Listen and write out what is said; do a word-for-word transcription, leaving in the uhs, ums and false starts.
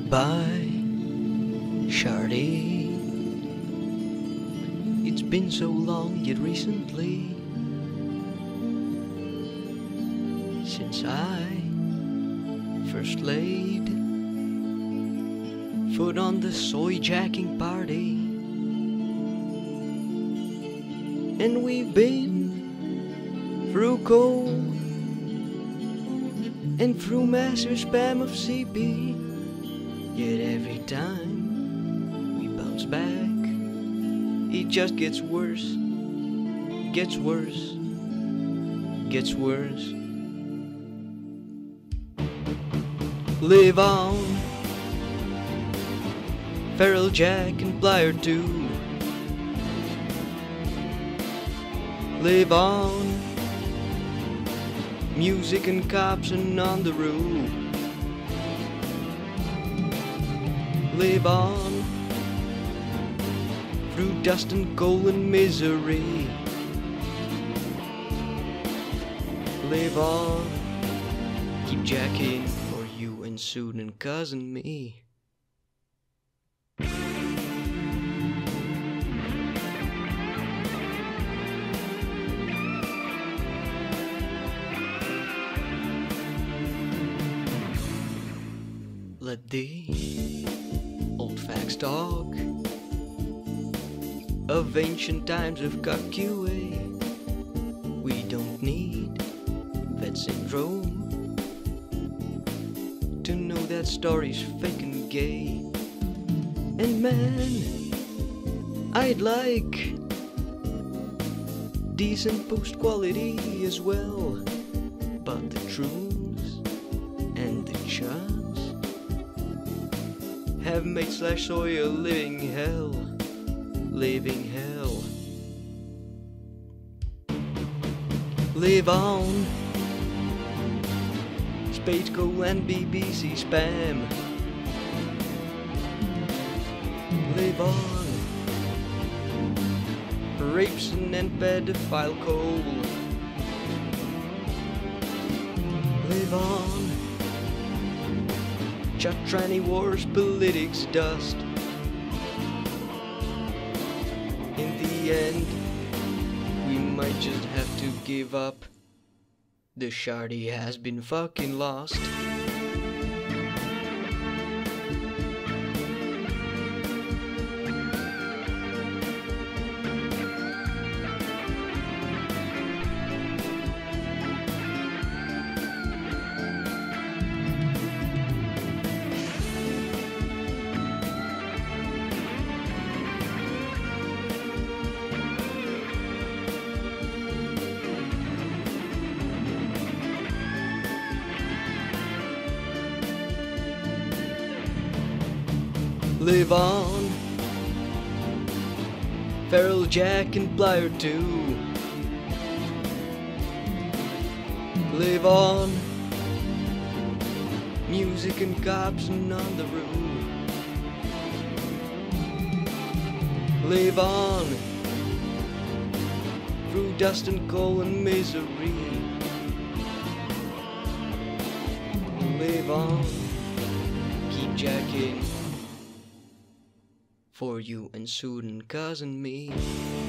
Goodbye, Shardy. It's been so long yet recently since I first laid foot on the soy jacking party. And we've been through cold and through massive spam of C P. Yet every time we bounce back, it just gets worse, gets worse, gets worse. Live on, Feral Jack and Plier too. Live on, music and cops and on the roof. Live on, through dust and coal and misery. Live on, keep jacking for you and Soon and cousin me. Let the old facts talk of ancient times of cock Q A. We don't need that syndrome to know that story's fake and gay. And man, I'd like decent post quality as well, but the truths and the charms have made Slash Soy a living hell, living hell. Live on, Spadeco and B B C spam. Live on, Rapeson and pedophile coal. Live on, Chatrani wars, politics dust. In the end, we might just have to give up. The Shardy has been fucking lost. Live on, Feral Jack and Plier too. Live on, music and cops and on the roof. Live on, through dust and coal and misery. Live on, keep jacking for you and Soon and cousin me.